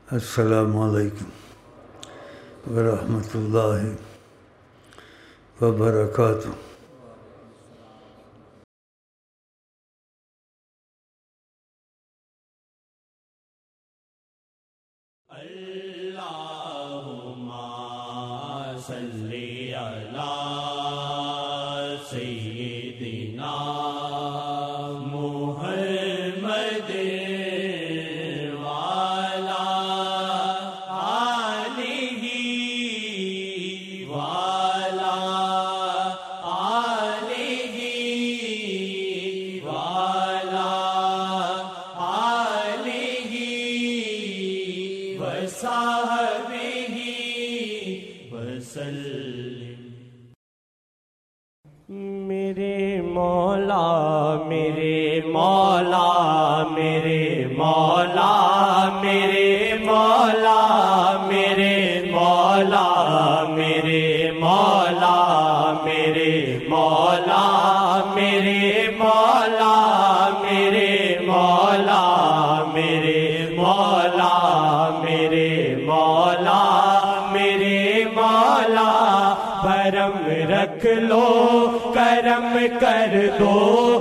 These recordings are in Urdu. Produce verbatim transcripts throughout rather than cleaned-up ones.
السلام علیکم ورحمۃ اللہ وبرکاتہ۔ اللہم صلی علی سیدنا محمد وعلی آلہ وعلی آلہ وعلی آلہ وصحبہ وسلم۔ میرے مولا میرے مولا میرے مولا میرے مولا میرے مولا میرے مولا میرے مولا میرے مولا میرے مولا میرے مولا میرے مولا میرے مولا بھرم رکھ لو کرم کر دو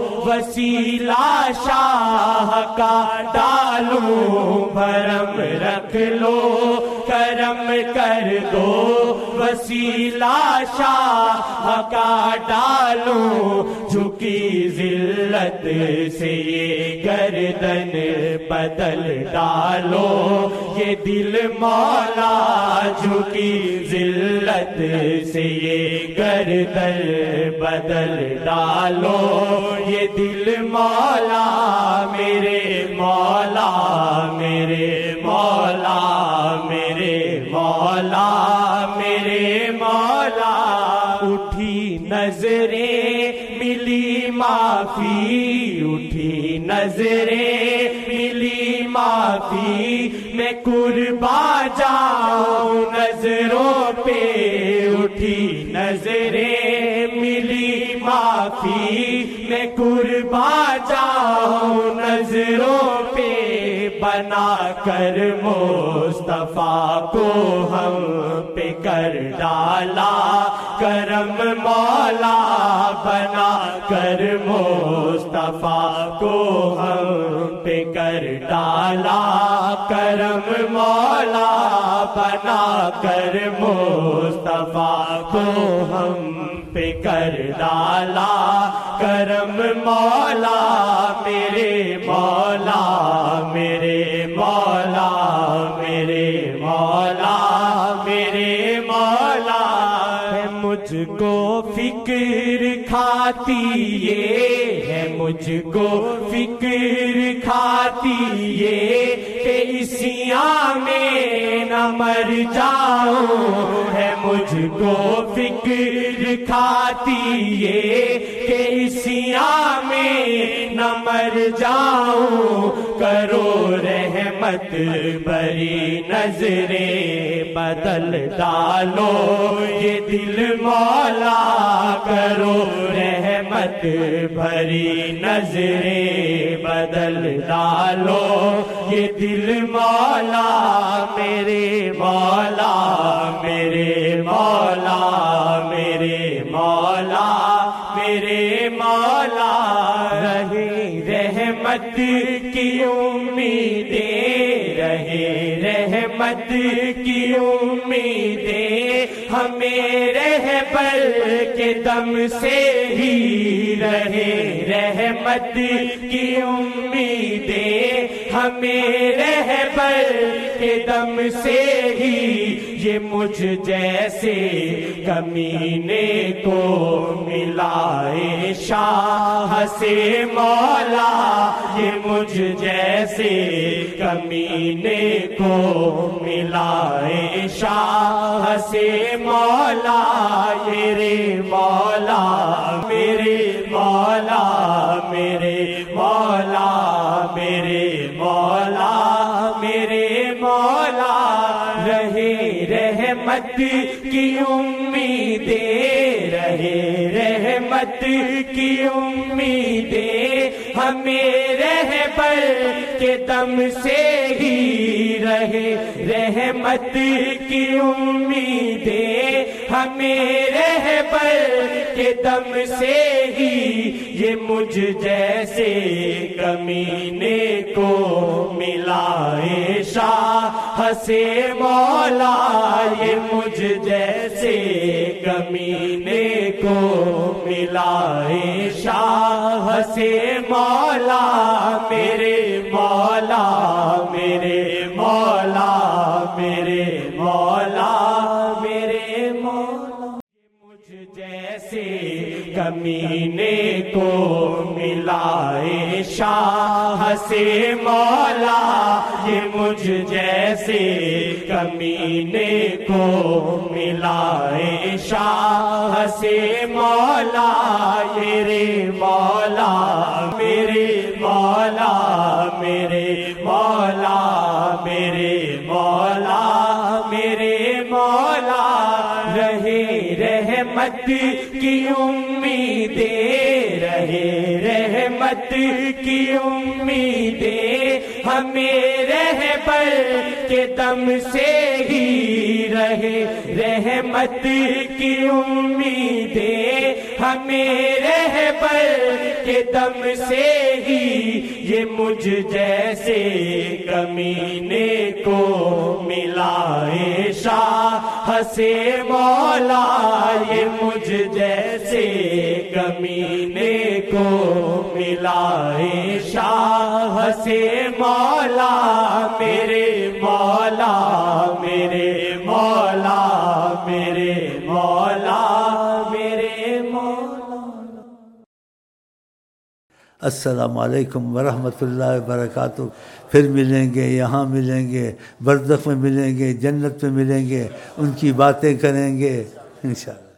وسیلہ شاہ کا ڈالوں، بھرم رکھ لو کرم کر دو وسیلہ شاہ کا ڈالوں، جھکی ذلت سے یہ گردن بدل ڈالو، یہ دل مولا جھکی ذلت سے یہ گردن بدل ڈالو، یہ دل مولا میرے مولا میرے مولا میرے مولا میرے مولا۔ اٹھی نظریں ملی معافی، اٹھی نظریں ملی معافی، میں قربان جاؤں نظروں پہ، اٹھی نظریں ملی معافی، میں قربان جاؤں نظروں پہ، بنا کر مصطفیٰ کو ہم پہ کر ڈالا کرم مولا، بنا کر مصطفیٰ کو ہم پہ کر ڈالا کرم مولا، بنا کر مصطفیٰ کو ہم پہ کر ڈالا کرم مولا، میرے مولا میرے مولا میرے مولا میرے مولا۔ ہے مجھ کو فکر کھاتی یہ ہے مجھ کو فکر کھاتی یہ کہ اسیاں میں نہ مر جاؤں، ہے مجھ کو فکر کھاتی یہ کہ اسیاں میں نہ مر جاؤں، کرو رحمت بری نظریں بدل ڈالو، یہ دل مولا کرو رحمت بھری نظریں بدل ڈالو، یہ دل مولا میرے مولا میرے مولا میرے مولا میرے مولا۔ رہے رحمت کی امیدیں رہے رحمت کی امیدیں ہمیں رہبر کے دم سے ہی، رہے رحمت کی امیدیں ہمیں رہبر کے دم سے ہی، یہ مجھ جیسے کمینے کو ملائے شاہ سے مولا، یہ مجھ جیسے کمینے کو ملائے شاہ سے مولا، میرے مولا میرے مولا میرے مولا میرے مولا میرے مولا۔ رہے رحمت کی امیدیں رہے رحمت رحمت کی امیدیں ہمیں رہبر کے دم سے ہی رہے، رحمت کی امیدیں ہمیں رہبر کے دم سے ہی، یہ مجھ جیسے کمینے کو ملائے شاہ سے مولا، یہ مجھ جیسے کمینے کو ملائے شاہ سے مولا، میرے مولا میرے مولا میرے مولا میرے مولا، مجھ جیسے کمینے کو ملائے شاہ سے مولا، یہ مجھ جیسے کمینے کو ملائے شاہ سے مولا، میرے مولا میرے مولا میرے مولا میرے مولا میرے مولا، رہے رحمت کی امیدیں، رہے رحمت کی امیدیں ہمیں رہبر کے دم سے ہی رہے، رحمت کی امیدیں ہمیں رہبر کے دم سے ہی، یہ مجھ جیسے کمینے کو ملائے شاہ سے مولا، یہ مجھ جیسے کمینے کو ملائے شاہ سے مولا، میرے مولا میرے مولا میرے مولا میرے مولا۔ السلام علیکم ورحمۃ اللہ وبرکاتہ۔ پھر ملیں گے، یہاں ملیں گے، برزخ میں ملیں گے، جنت میں ملیں گے، ان کی باتیں کریں گے انشاءاللہ۔